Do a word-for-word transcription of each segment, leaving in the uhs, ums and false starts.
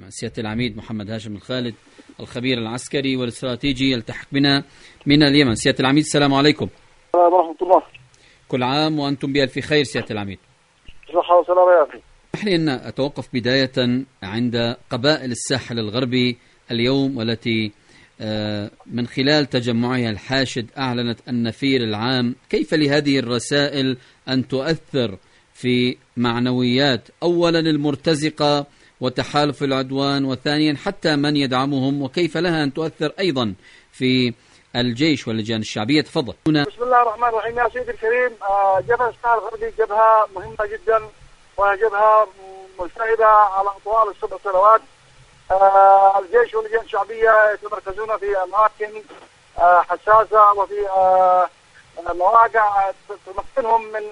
اليمن. سيادة العميد محمد هاشم الخالد الخبير العسكري والاستراتيجي يلتحق بنا من اليمن. سيادة العميد السلام عليكم. السلام ورحمة الله. كل عام وأنتم بألف خير سيادة العميد. صحة وسلامة يا أخي. اسمح لي أن أتوقف بداية عند قبائل الساحل الغربي اليوم، والتي من خلال تجمعها الحاشد أعلنت النفير العام. كيف لهذه الرسائل أن تؤثر في معنويات أولا المرتزقة وتحالف العدوان، وثانيا حتى من يدعمهم، وكيف لها أن تؤثر أيضا في الجيش واللجان الشعبية؟ تفضل. بسم الله الرحمن الرحيم. يا سيدي الكريم، جبهة الساحل الغربي جبهة مهمة جدا، وجبهة ملتهبة على أطوال السبع سنوات. الجيش واللجان الشعبية يتمركزون في أماكن حساسة وفي مواقع تمكنهم من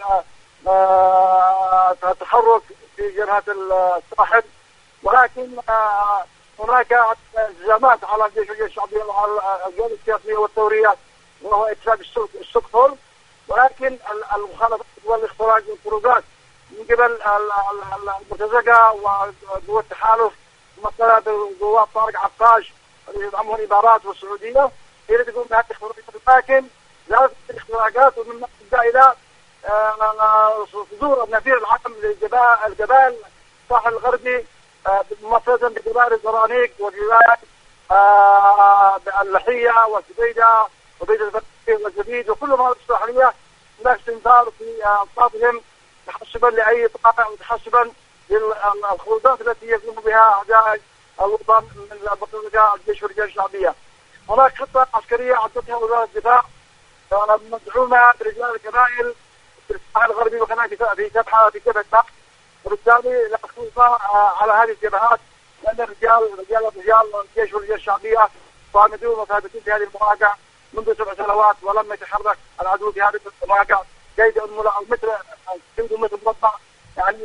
التحرك في جبهة الساحل، ولكن هناك التزامات على الجيش واللجان الشعبية وعلى الجهات السياسية والثورية، وهو إتفاق ستوكهولم، ولكن المخالفات والاختراق والخروجات من قبل المرتزقة وقوى التحالف، مثلا قوات طارق عقاش اللي يدعمهم الإمارات والسعودية، هي اللي تقوم بهذه الاختراقات. لكن زادت الاختراقات ومن تبدأ إلى صدور النفير العام للجبال الساحل الغربي، ممثلة بجبال الزرانيق وجبال اللحية والسبيدة وبيت الفتح والجديد وكل ما الساحلية. هناك استنفار في أطرافهم تحسبا لأي طابع وتحسبا للخروجات التي يقوم بها أعداء الوطن من بطولة الجيش واللجان الشعبية. هناك خطة عسكرية عدتها وزارة الدفاع مدعومة برجال القبائل في الساحل الغربي وكذلك في جبهة في جبهة باك، وبالتالي لا خطة على هذه الجبهات، لأن الرجال رجال رجال الجيش واللجان الشعبية صامدون وثابتين في هذه المواقع منذ سبع سنوات، ولم يتحرك العدو في هذه المواقع قيد أو متر قيد متر مربع، يعني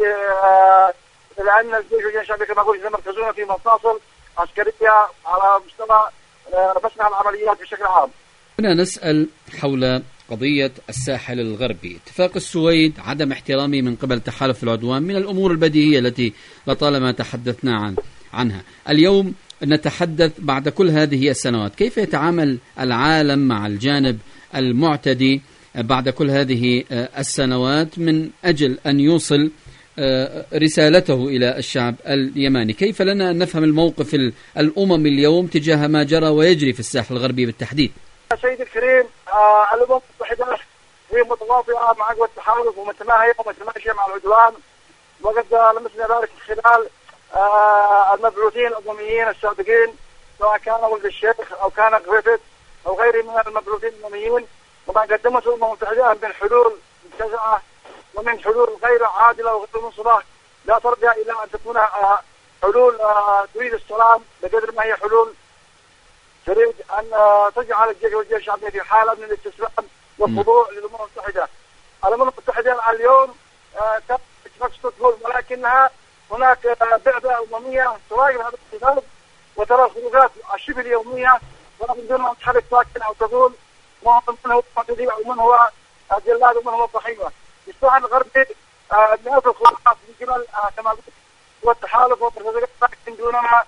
لأن الجيش واللجان الشعبية كما قلت يتمركزون في مفاصل عسكرية على مستوى مصنع العمليات بشكل عام. هنا نسأل حول قضية الساحل الغربي. اتفاق السويد عدم احترامه من قبل تحالف العدوان من الأمور البديهية التي لطالما تحدثنا عن عنها. اليوم نتحدث بعد كل هذه السنوات، كيف يتعامل العالم مع الجانب المعتدي بعد كل هذه السنوات من أجل أن يوصل رسالته إلى الشعب اليماني؟ كيف لنا أن نفهم الموقف الأمم اليوم تجاه ما جرى ويجري في الساحل الغربي بالتحديد؟ سيدي الكريم، آه الأمم المتحدة هي متواطئة مع قوى التحالف ومتماهية ومتماشية مع العدوان، وقد لمسنا ذلك خلال آه المبعوثين الأمميين السابقين، سواء كان ولد الشيخ أو كان غريفيث أو غيره من المبعوثين الأمميين، وما قدمته الأمم المتحدة من حلول مجتزأة ومن حلول غير عادلة وغير منصفة لا ترجع إلى أن تكون آه حلول آه تريد السلام، بقدر ما هي حلول تريد أن تجعل الجيش واللجان الشعبية في حالة من الاستسلام والخضوع للأمم المتحدة. الأمم المتحدة اليوم تم اتفاق ستوكهولم، ولكنها هناك بعثة أممية تراقب هذا الاتفاق وترى الخروجات الشبه اليومية، ولكن دون أن تحرك ساكن أو تقول من هو المعتدي أو من هو الجلاد ومن هو الضحية. الساحل الغربي مئات الخروجات من قبل كما قلت والتحالف والترتيبات، لكن دون ما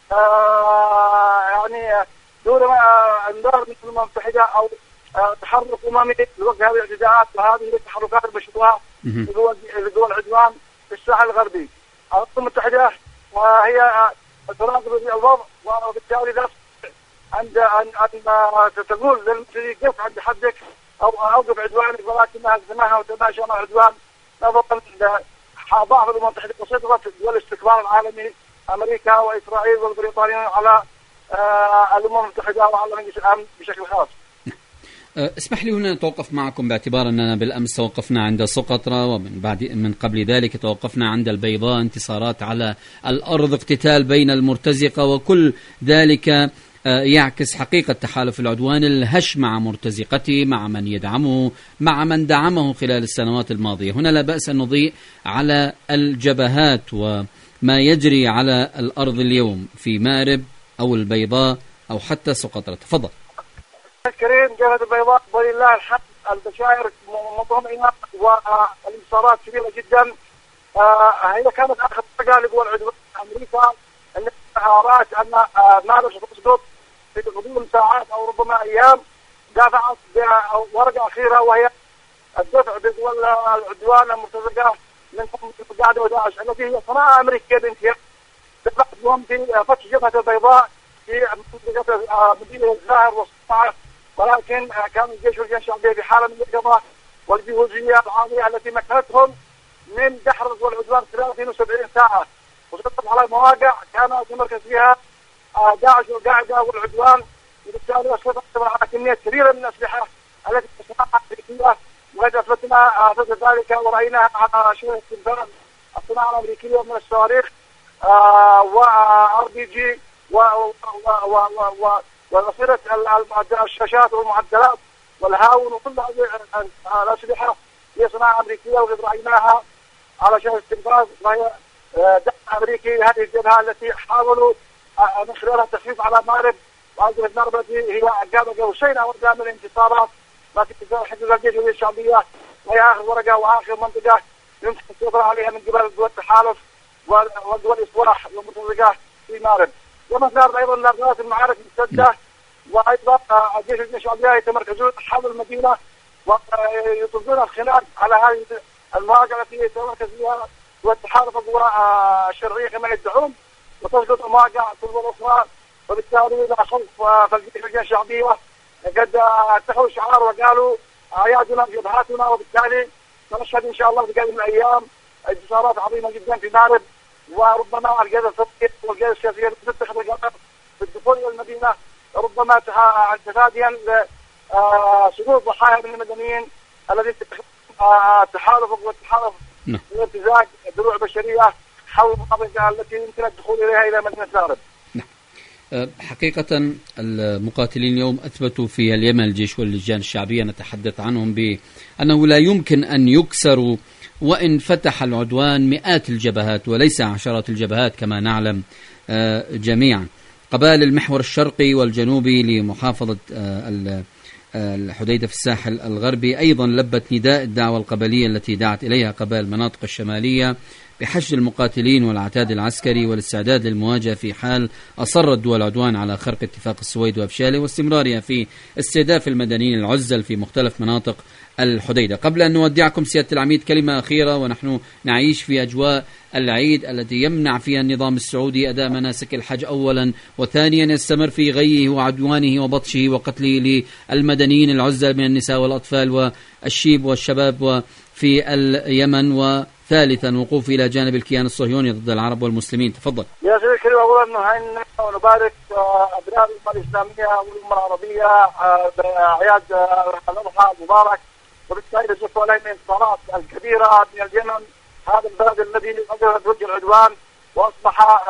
يعني دون انذار من الامم المتحده او تحرك اممي لوقف هذه الاعتداءات وهذه التحركات المشروعه لقوى العدوان في الساحل الغربي. الامم المتحده وهي تراقب الوضع، وبالتالي لا عند ان ان تقول للمسؤولين كيف عند حدك او اوقف عدوانك، ولكنها تتماشى وتتماشى مع العدوان نظرا لضعف الامم المتحده وسيطره والاستكبار العالمي امريكا واسرائيل والبريطانيين على الامم المتحده وعلى مجلس الامن بشكل خاص. اسمح لي هنا نتوقف معكم، باعتبار اننا بالامس توقفنا عند سقطرى، ومن بعد من قبل ذلك توقفنا عند البيضاء، انتصارات على الارض، اقتتال بين المرتزقه، وكل ذلك يعكس حقيقة تحالف العدوان الهش مع مرتزقته، مع من يدعمه، مع من دعمه خلال السنوات الماضية. هنا لا بأس أن نضيء على الجبهات وما يجري على الأرض اليوم في مأرب أو البيضاء أو حتى سقطرى. تفضل. الكريم، جبهة البيضاء ولله الحمد البشائر مطمئنة والانتصارات كبيرة جدا. هي كانت آخر طريقة لقوى العدوان أمريكا التي رأت أن مالها ستسقط في غضون ساعات أو ربما أيام، دافعت بورقة أخيرة وهي الدفع بدول العدوان المرتزقة من القاعدة وداعش التي هي صناعة أمريكية بامتياز. دفعت بهم في فتح جبهة البيضاء في منطقة مدينة الزاهر والصناعة، ولكن كان الجيش والجيش الشعبي في حالة من اليقظة والجهوزية العالية التي مكنتهم من دحر والعدوان خلال اثنين وسبعين ساعة، وسقطت على مواقع كانت يمركز فيها داعش والقاعدة والعدوان، وبالتالي أسقطت على كمية كبيرة من الأسلحة التي تصنعها أمريكية، وقد أثبتنا ضد ذلك ورأيناها على شبه استنفاذ الصناعة الأمريكية من الصواريخ وآر بي جي ووسيلة الشاشات والمعدلات والهاون وكل هذه الأسلحة هي صناعة أمريكية، وقد رأيناها على شبه استنفاذ، وهي دعم أمريكي لهذه الجبهة التي حاولوا من خلالها التخفيف على مأرب، وهذه المأرب التي هي قاب قوسين أو أدنى من الانتصارات لكن تحقق الجيش الشعبية، وهي آخر ورقة وآخر منطقة يمكن السيطرة عليها من قبل دول التحالف ودول الإصلاح والمرتزقة في مأرب. ومثلا أيضا لغاية المعارك الممتدة، وأيضا الجيش الشعبية يتمركزون حول المدينة ويطلقون الخناق على هذه المواقع التي يتمركز فيها والتحالف القوى الشرعية كما يدعون، وتسقط المواقع كل الأخرى، وبالتالي لا خوف فالجيش الشعبية قد اتخذوا شعار وقالوا أعيادنا جبهاتنا، وبالتالي سنشهد إن شاء الله في قادم الأيام انتصارات عظيمة جدا في مأرب، وربما القيادة السياسية والقيادة السياسية تتخذ القرار بالدخول إلى المدينة ربما تفاديا لسقوط ضحايا من المدنيين الذين تحالفوا والتحالف والامتزاج دروع بشرية حول المناطق التي يمكن الدخول إليها إلى مدينة مأرب. حقيقة المقاتلين اليوم أثبتوا في اليمن الجيش واللجان الشعبية نتحدث عنهم بأنه لا يمكن أن يكسروا، وإن فتح العدوان مئات الجبهات وليس عشرات الجبهات كما نعلم جميعا. قبائل المحور الشرقي والجنوبي لمحافظة الحديدة في الساحل الغربي أيضا لبت نداء الدعوة القبلية التي دعت إليها قبائل المناطق الشمالية بحشد المقاتلين والعتاد العسكري والاستعداد للمواجهة في حال أصرت دول العدوان على خرق اتفاق السويد وإفشاله واستمرارها في استهداف المدنيين العزل في مختلف مناطق الحديدة. قبل أن نودعكم سيادة العميد كلمة أخيرة، ونحن نعيش في أجواء العيد التي يمنع فيها النظام السعودي أداء مناسك الحج أولا، وثانيا يستمر في غيه وعدوانه وبطشه وقتله للمدنيين العزل من النساء والأطفال والشيب والشباب وفي اليمن، وثالثا وقوف إلى جانب الكيان الصهيوني ضد العرب والمسلمين. تفضل. يا سيدي الكريم، أولا نهنئ ونبارك أبناء الأمة الإسلامية والأمة العربية بأعياد الأضحى المبارك، وبالتالي نشوف عليه من الانتصارات الكبيرة من اليمن، هذا البلد الذي أجرت وجه العدوان وأصبح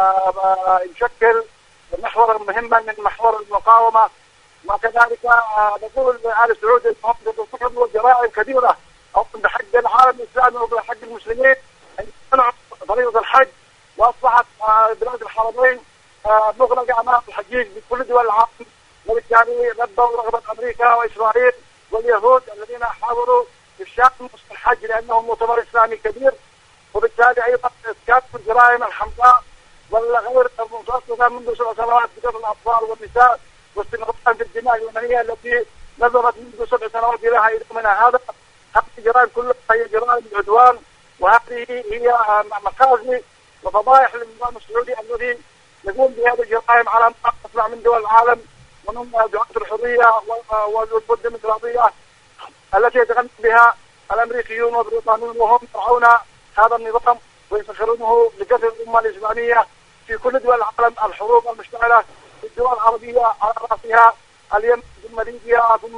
يشكل محورا مهما من محور المقاومة. وكذلك نقول لآل سعود أنهم يرتكبوا جرائم كبيرة أو بحق العالم الإسلامي وبحق المسلمين أن يمنعوا فريضة الحج، وأصبحت بلاد الحرمين مغلقة أمام الحجيج بكل دول العالم، وبالتالي لبوا رغبة أمريكا وإسرائيل واليهود الذين حاولوا إفشال الحج لأنه مؤتمر إسلامي كبير، وبالتالي أيضا إسكات الجرائم الحمقاء والغير المتوسطة منذ سبع سنوات بقتل الأطفال والنساء واستمرار في الدماء اليمنية التي نظرت منذ سبع سنوات إليها إلى من هذا. هذه الجرائم كلها هي جرائم العدوان، وهذه هي مخازي وفضائح للنظام السعودي الذي يقوم بهذه الجرائم على ما تسمع من دول العالم ومن دعاة الحرية والديمقراطية التي يتغنى بها الأمريكيون والبريطانيون، وهم يرعون هذا النظام ويسخرونه لقتل الأمة الإسلامية في كل دول العالم. الحروب المشتعلة في الدول العربية على رأسها اليمن ثم ليبيا ثم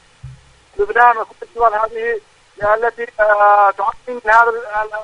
لبنان وكل الدول هذه التي تعاني من هذا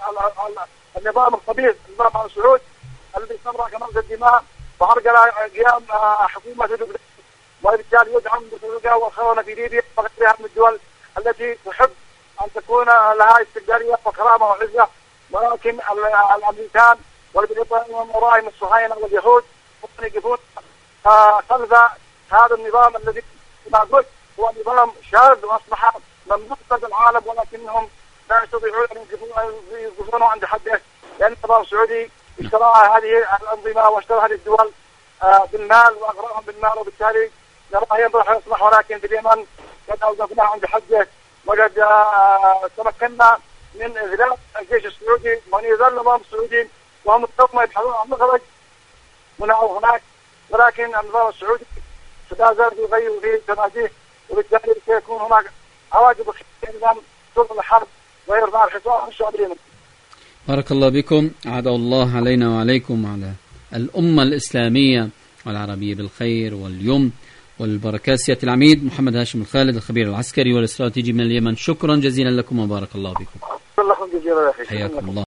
النظام الخبيث، النظام السعودي الذي استمر كمرز الدماء وعرقل قيام حكومة لبنان، وبالتالي يدعم بالرقة والخونة في ليبيا وغيرها من الدول التي تحب أن تكون لها استقلالية وكرامة وعزة، ولكن الأمريكان والبريطانيين من ورائهم الصهاينة واليهود يقفون خلف هذا النظام الذي كما قلت هو نظام شاذ وأصبح ممنوع في العالم، ولكنهم لا يستطيعون أن يقفونه عند حده، لأن النظام السعودي اشترى هذه الأنظمة واشترى هذه الدول بالمال وأغراهم بالمال، وبالتالي نراه ينضح ويصلح. ولكن في اليمن قد أوقفناه عند حده، وقد تمكنا من إغلاق الجيش السعودي، وأن يظل النظام السعودي وهم الحكومة يبحثون عن مخرج هنا أو هناك، ولكن النظام السعودي لا زال يغير في تناديه، وبالتالي سيكون هناك عواقب خير نظام سلطة الحرب ويرفع الحصار عن الشعب اليمني. بارك الله بكم، أعاد الله علينا وعليكم وعلى الأمة الإسلامية والعربية بالخير واليمن والبركات. سيادة العميد محمد هاشم الخالد، الخبير العسكري والاستراتيجي من اليمن، شكرا جزيلا لكم وبارك الله بكم. الله جزيلا يا أخي. حياكم الله.